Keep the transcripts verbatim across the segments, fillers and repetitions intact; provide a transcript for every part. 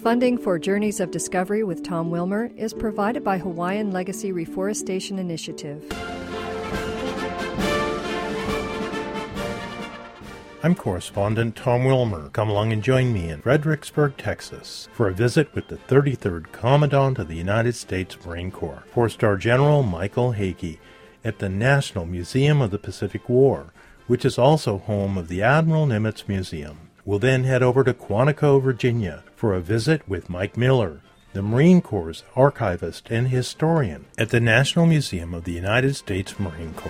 Funding for Journeys of Discovery with Tom Wilmer is provided by Hawaiian Legacy Reforestation Initiative. I'm correspondent Tom Wilmer. Come along and join me in Fredericksburg, Texas, for a visit with the thirty-third Commandant of the United States Marine Corps, four-star General Michael Hagee, at the National Museum of the Pacific War, which is also home of the Admiral Nimitz Museum. We'll then head over to Quantico, Virginia, for a visit with Mike Miller, the Marine Corps' archivist and historian at the National Museum of the United States Marine Corps.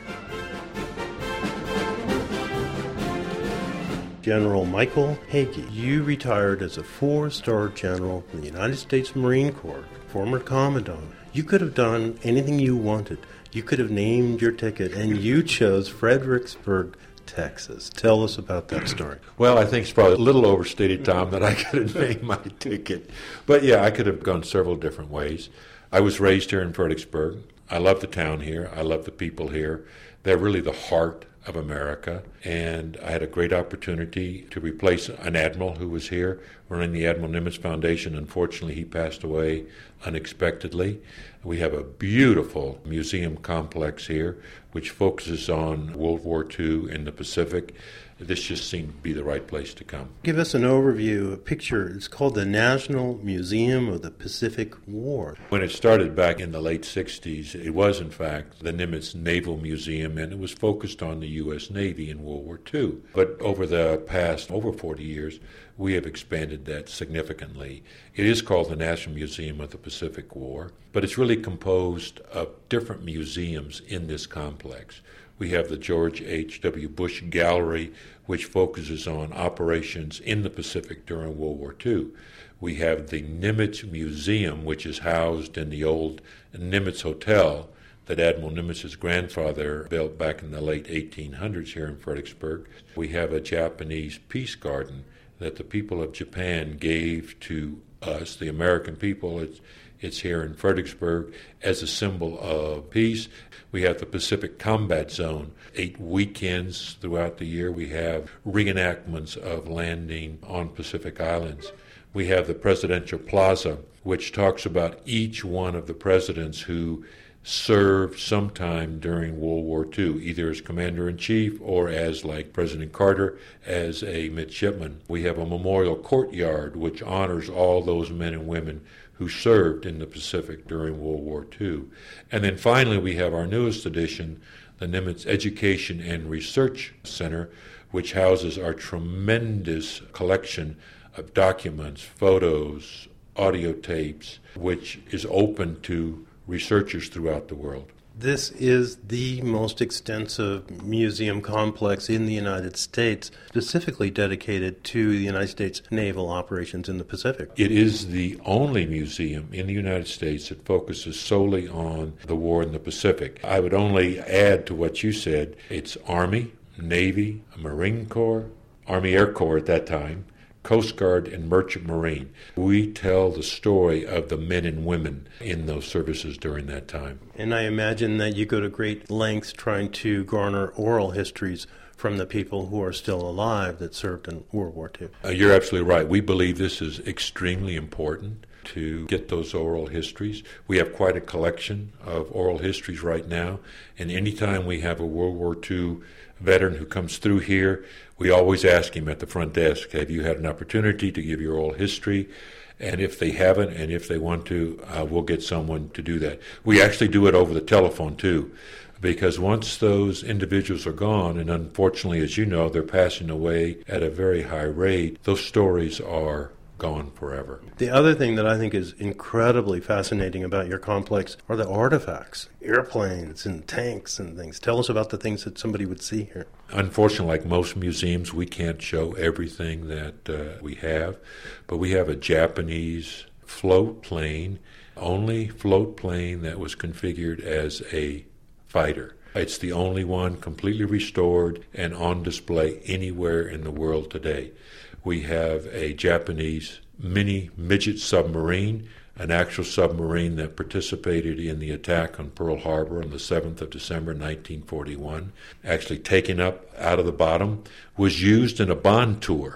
General Michael Hagee, you retired as a four-star general in the United States Marine Corps, former commandant. You could have done anything you wanted. You could have named your ticket, and you chose Fredericksburg, Texas. Tell us about that story. Well, I think it's probably a little overstated, Tom, that I could have named my ticket. But yeah, I could have gone several different ways. I was raised here in Fredericksburg. I love the town here. I love the people here. They're really the heart of America, and I had a great opportunity to replace an admiral who was here running the Admiral Nimitz Foundation. Unfortunately, he passed away unexpectedly. We have a beautiful museum complex here which focuses on World War Two in the Pacific. This just seemed to be the right place to come. Give us an overview, a picture. It's called the National Museum of the Pacific War. When it started back in the late sixties, it was in fact the Nimitz Naval Museum, and it was focused on the U S Navy in World War Two. But over the past over forty years, we have expanded that significantly. It is called the National Museum of the Pacific War, but it's really composed of different museums in this complex. We have the George H W. Bush Gallery, which focuses on operations in the Pacific during World War Two. We have the Nimitz Museum, which is housed in the old Nimitz Hotel that Admiral Nimitz's grandfather built back in the late eighteen hundreds here in Fredericksburg. We have a Japanese peace garden that the people of Japan gave to us, the American people. It's, it's here in Fredericksburg as a symbol of peace. We have the Pacific Combat Zone. Eight weekends throughout the year, we have reenactments of landing on Pacific Islands. We have the Presidential Plaza, which talks about each one of the presidents who served sometime during World War Two, either as Commander-in-Chief or as, like President Carter, as a midshipman. We have a memorial courtyard which honors all those men and women who served in the Pacific during World War Two. And then finally we have our newest addition, the Nimitz Education and Research Center, which houses our tremendous collection of documents, photos, audio tapes, which is open to researchers throughout the world. This is the most extensive museum complex in the United States, specifically dedicated to the United States naval operations in the Pacific. It is the only museum in the United States that focuses solely on the war in the Pacific. I would only add to what you said, it's Army, Navy, Marine Corps, Army Air Corps at that time, Coast Guard, and Merchant Marine. We tell the story of the men and women in those services during that time. And I imagine that you go to great lengths trying to garner oral histories from the people who are still alive that served in World War Two. Uh, you're absolutely right. We believe this is extremely important to get those oral histories. We have quite a collection of oral histories right now, and anytime we have a World War Two veteran who comes through here, we always ask him at the front desk, have you had an opportunity to give your oral history? And if they haven't, and if they want to, uh, we'll get someone to do that. We actually do it over the telephone, too, because once those individuals are gone, and unfortunately, as you know, they're passing away at a very high rate, those stories are gone forever. The other thing that I think is incredibly fascinating about your complex are the artifacts, airplanes and tanks and things. Tell us about the things that somebody would see here. Unfortunately, like most museums, we can't show everything that uh, we have, but we have a Japanese float plane, only float plane that was configured as a fighter. It's the only one completely restored and on display anywhere in the world today. We have a Japanese mini midget submarine, an actual submarine that participated in the attack on Pearl Harbor on the seventh of December nineteen forty-one, actually taken up out of the bottom, was used in a Bond tour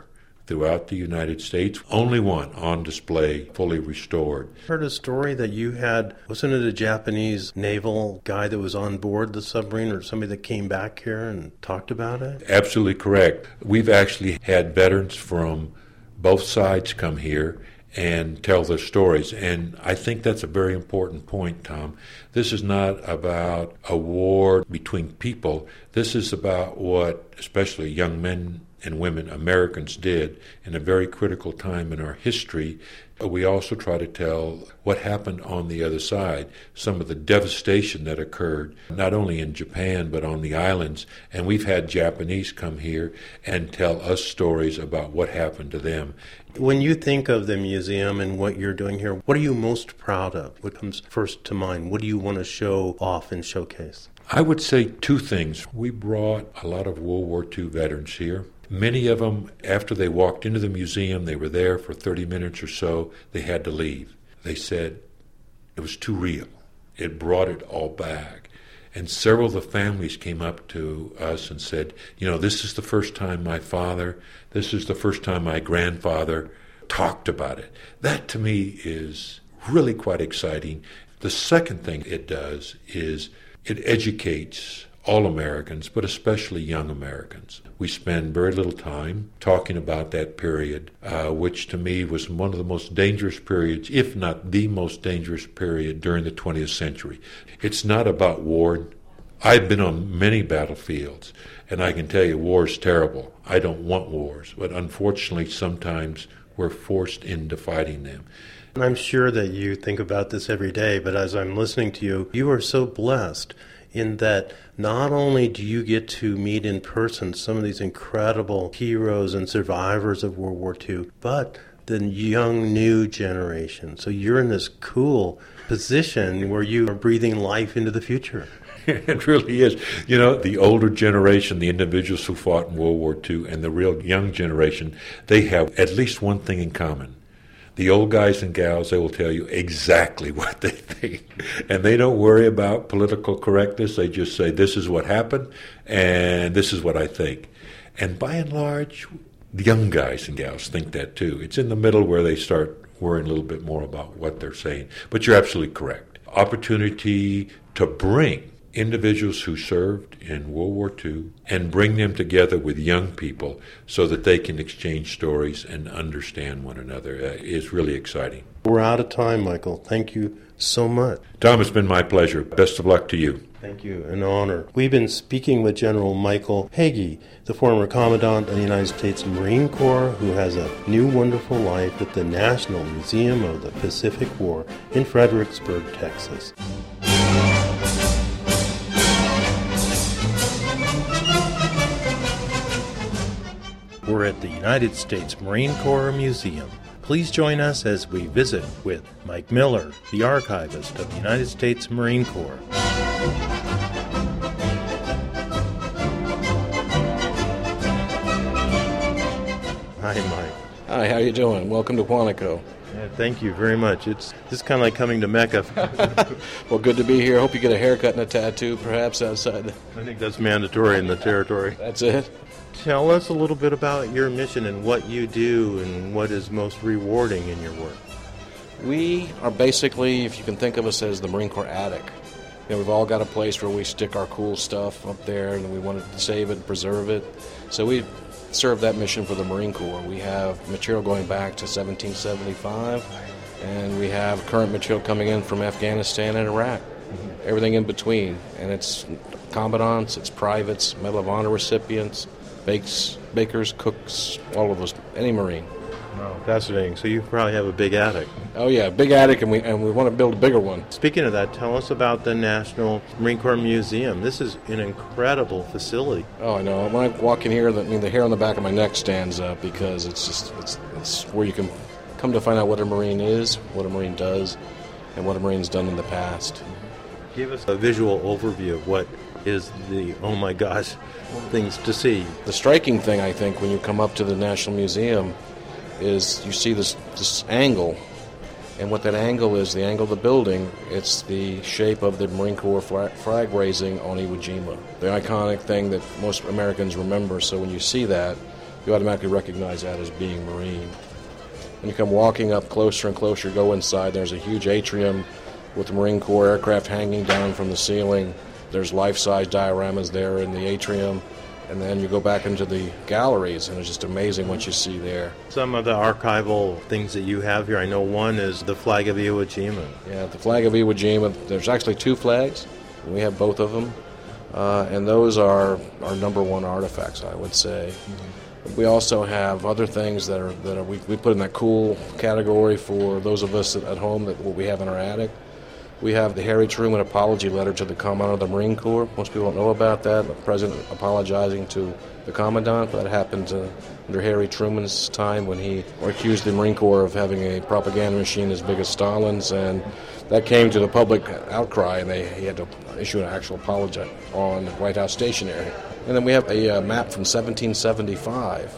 throughout the United States. Only one on display, fully restored. I heard a story that you had, wasn't it a Japanese naval guy that was on board the submarine or somebody that came back here and talked about it? Absolutely correct. We've actually had veterans from both sides come here and tell their stories. And I think that's a very important point, Tom. This is not about a war between people. This is about what especially young men and women, Americans, did in a very critical time in our history. We also try to tell what happened on the other side, some of the devastation that occurred, not only in Japan, but on the islands. And we've had Japanese come here and tell us stories about what happened to them. When you think of the museum and what you're doing here, what are you most proud of? What comes first to mind? What do you want to show off and showcase? I would say two things. We brought a lot of World War Two veterans here. Many of them, after they walked into the museum, they were there for thirty minutes or so, they had to leave. They said it was too real. It brought it all back. And several of the families came up to us and said, you know, this is the first time my father, this is the first time my grandfather talked about it. That to me is really quite exciting. The second thing it does is it educates all Americans, but especially young Americans. We spend very little time talking about that period, uh, which to me was one of the most dangerous periods, if not the most dangerous period during the twentieth century. It's not about war. I've been on many battlefields, and I can tell you war is terrible. I don't want wars, but unfortunately sometimes we're forced into fighting them. And I'm sure that you think about this every day, but as I'm listening to you, you are so blessed in that not only do you get to meet in person some of these incredible heroes and survivors of World War Two, but the young new generation. So you're in this cool position where you are breathing life into the future. It really is. You know, the older generation, the individuals who fought in World War Two, and the real young generation, they have at least one thing in common. The old guys and gals, they will tell you exactly what they think. And they don't worry about political correctness. They just say, this is what happened, and this is what I think. And by and large, the young guys and gals think that too. It's in the middle where they start worrying a little bit more about what they're saying. But you're absolutely correct. Opportunity to bring individuals who served in World War Two and bring them together with young people so that they can exchange stories and understand one another uh, is really exciting. We're out of time, Michael. Thank you so much. Tom, it's been my pleasure. Best of luck to you. Thank you. An honor. We've been speaking with General Michael Hagee, the former Commandant of the United States Marine Corps, who has a new wonderful life at the National Museum of the Pacific War in Fredericksburg, Texas. We're at the United States Marine Corps Museum. Please join us as we visit with Mike Miller, the archivist of the United States Marine Corps. Hi, Mike. Hi, how you doing? Welcome to Quantico. Yeah, thank you very much. It's this is kind of like coming to Mecca. Well, good to be here. Hope you get a haircut and a tattoo, perhaps outside. I think that's mandatory in the territory. That's it. Tell us a little bit about your mission and what you do and what is most rewarding in your work. We are basically, if you can think of us as the Marine Corps attic. You know, we've all got a place where we stick our cool stuff up there, and we want to save it and preserve it. So we serve that mission for the Marine Corps. We have material going back to seventeen seventy-five, and we have current material coming in from Afghanistan and Iraq. Mm-hmm. Everything in between. And it's commandants, it's privates, Medal of Honor recipients, bakes, bakers, cooks, all of those, any Marine. Wow, fascinating. So you probably have a big attic. Oh yeah, big attic, and we and we want to build a bigger one. Speaking of that, tell us about the National Marine Corps Museum. This is an incredible facility. Oh, I know. When I walk in here, the, I mean, the hair on the back of my neck stands up because it's just it's, it's where you can come to find out what a Marine is, what a Marine does, and what a Marine's done in the past. Give us a visual overview of what is the, oh my gosh, things to see. The striking thing, I think, when you come up to the National Museum is you see this, this angle, and what that angle is, the angle of the building, it's the shape of the Marine Corps flag, flag raising on Iwo Jima, the iconic thing that most Americans remember. So when you see that, you automatically recognize that as being Marine. When you come walking up closer and closer, go inside, there's a huge atrium with the Marine Corps aircraft hanging down from the ceiling. There's life-size dioramas there in the atrium. And then you go back into the galleries, and it's just amazing what you see there. Some of the archival things that you have here, I know one is the flag of Iwo Jima. Yeah, the flag of Iwo Jima, there's actually two flags. We have both of them. Uh, and those are our number one artifacts, I would say. Mm-hmm. We also have other things that are that are, we, we put in that cool category for those of us at home, that what we have in our attic. We have the Harry Truman apology letter to the Commandant of the Marine Corps. Most people don't know about that. The President apologizing to the Commandant. That happened uh, under Harry Truman's time when he accused the Marine Corps of having a propaganda machine as big as Stalin's, and that came to the public outcry, and they, he had to issue an actual apology on the White House stationery. And then we have a uh, map from seventeen seventy-five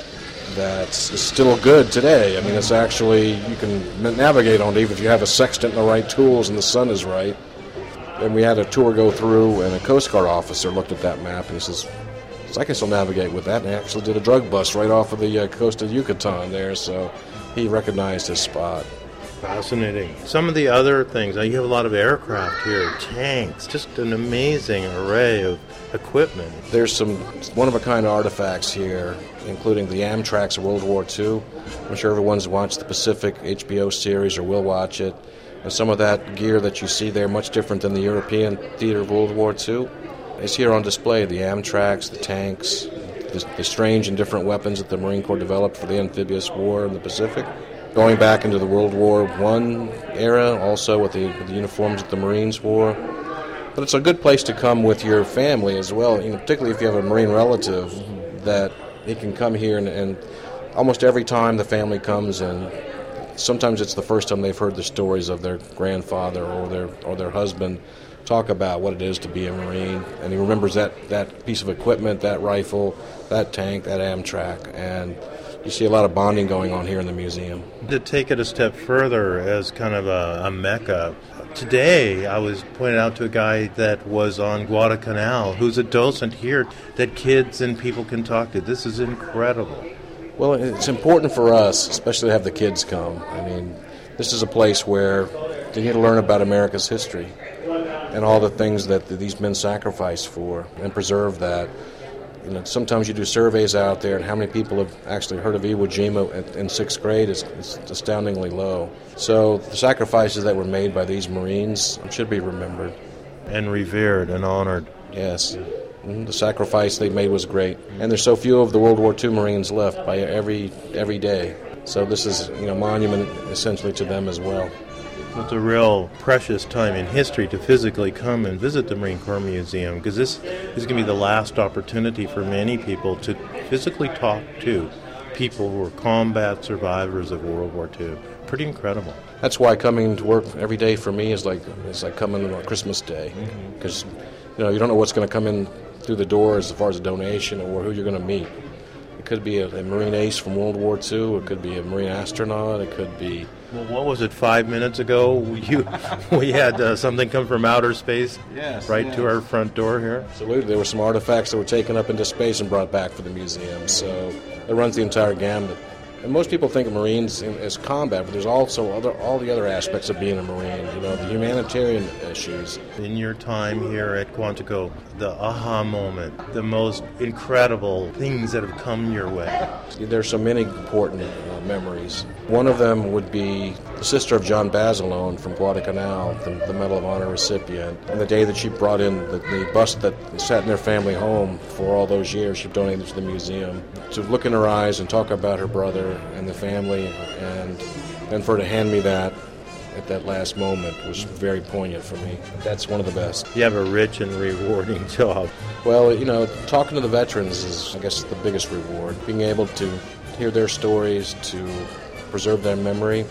that's still good today. I mean, it's actually, you can navigate on it even if you have a sextant and the right tools and the sun is right. And we had a tour go through, and a Coast Guard officer looked at that map, and he says, I can still navigate with that. And he actually did a drug bust right off of the uh, coast of Yucatan there, so he recognized his spot. Fascinating. Some of the other things, you have a lot of aircraft here, tanks, just an amazing array of equipment. There's some one-of-a-kind artifacts here, including the Amtracs of World War Two. I'm sure everyone's watched the Pacific H B O series or will watch it. And some of that gear that you see there, much different than the European theater of World War Two, is here on display. The Amtracs, the tanks, the, the strange and different weapons that the Marine Corps developed for the amphibious war in the Pacific. Going back into the World War One era, also with the, with the uniforms that the Marines wore. But it's a good place to come with your family as well, you know, particularly if you have a Marine relative, that he can come here, and, and almost every time the family comes, and sometimes it's the first time they've heard the stories of their grandfather or their or their husband talk about what it is to be a Marine, and he remembers that, that piece of equipment, that rifle, that tank, that Amtrak, and you see a lot of bonding going on here in the museum. To take it a step further as kind of a, a mecca, today I was pointed out to a guy that was on Guadalcanal, who's a docent here, that kids and people can talk to. This is incredible. Well, it's important for us, especially to have the kids come. I mean, this is a place where they need to learn about America's history and all the things that these men sacrificed for, and preserve that. You know, sometimes you do surveys out there, and how many people have actually heard of Iwo Jima in sixth grade is, is astoundingly low. So the sacrifices that were made by these Marines should be remembered. And revered and honored. Yes. Mm-hmm. The sacrifice they made was great. And there's so few of the World War Two Marines left by every every day. So this is, you know, a monument essentially to them as well. It's a real precious time in history to physically come and visit the Marine Corps Museum, because this is going to be the last opportunity for many people to physically talk to people who were combat survivors of World War Two. Pretty incredible. That's why coming to work every day for me is like is like coming on Christmas Day, because mm-hmm. you know you don't know what's going to come in through the door as far as a donation or who you're going to meet. It could be a, a Marine ace from World War Two. It could be a Marine astronaut. It could be... Well, what was it, five minutes ago? You, we had uh, something come from outer space yes, right yes. to our front door here. Absolutely. There were some artifacts that were taken up into space and brought back for the museum. So it runs the entire gamut. And most people think of Marines as combat, but there's also other, all the other aspects of being a Marine, you know, the humanitarian issues. In your time here at Quantico, the aha moment, the most incredible things that have come your way. There's so many important uh, memories. One of them would be the sister of John Basilone from Guadalcanal, the, the Medal of Honor recipient. And the day that she brought in the, the bust that sat in their family home for all those years, she donated to the museum. To look in her eyes and talk about her brother and the family, and then for her to hand me that at that last moment was very poignant for me. That's one of the best. You have a rich and rewarding job. Well, you know, talking to the veterans is, I guess, the biggest reward. Being able to hear their stories, to preserve their memory,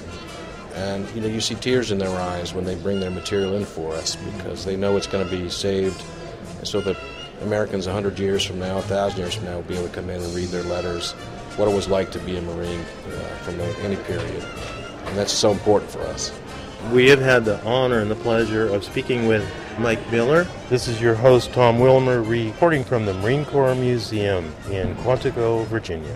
and, you know, you see tears in their eyes when they bring their material in for us, because they know it's going to be saved so that Americans one hundred years from now, one thousand years from now, will be able to come in and read their letters, what it was like to be a Marine uh, from any period. And that's so important for us. We have had the honor and the pleasure of speaking with Mike Miller. This is your host, Tom Wilmer, reporting from the Marine Corps Museum in Quantico, Virginia.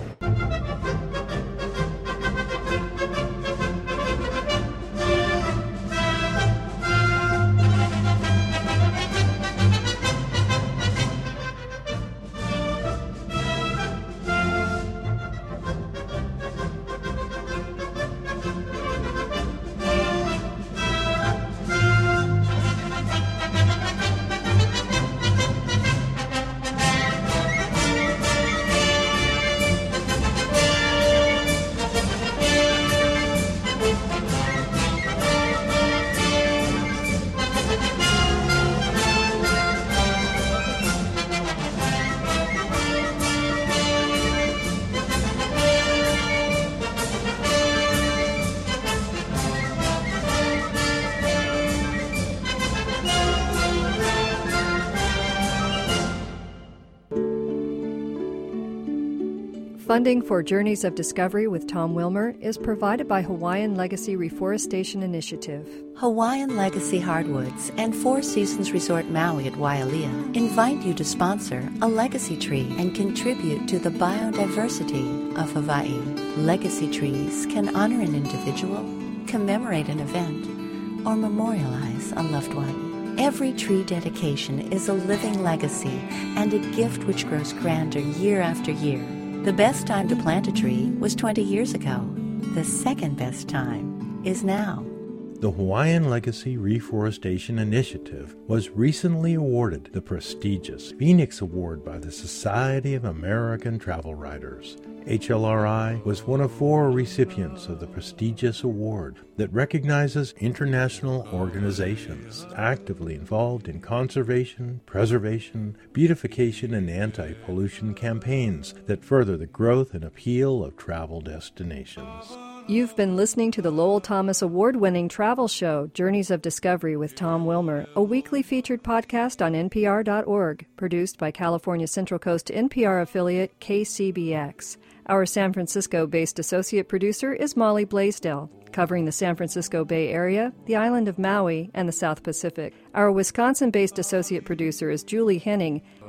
Funding for Journeys of Discovery with Tom Wilmer is provided by Hawaiian Legacy Reforestation Initiative. Hawaiian Legacy Hardwoods and Four Seasons Resort Maui at Wailea invite you to sponsor a legacy tree and contribute to the biodiversity of Hawaii. Legacy trees can honor an individual, commemorate an event, or memorialize a loved one. Every tree dedication is a living legacy and a gift which grows grander year after year. The best time to plant a tree was twenty years ago. The second best time is now. The Hawaiian Legacy Reforestation Initiative was recently awarded the prestigious Phoenix Award by the Society of American Travel Writers. H L R I was one of four recipients of the prestigious award that recognizes international organizations actively involved in conservation, preservation, beautification, and anti-pollution campaigns that further the growth and appeal of travel destinations. You've been listening to the Lowell Thomas Award-winning travel show, Journeys of Discovery with Tom Wilmer, a weekly featured podcast on N P R dot org, produced by California Central Coast N P R affiliate K C B X. Our San Francisco-based associate producer is Molly Blaisdell, covering the San Francisco Bay Area, the island of Maui, and the South Pacific. Our Wisconsin-based associate producer is Julie Henning,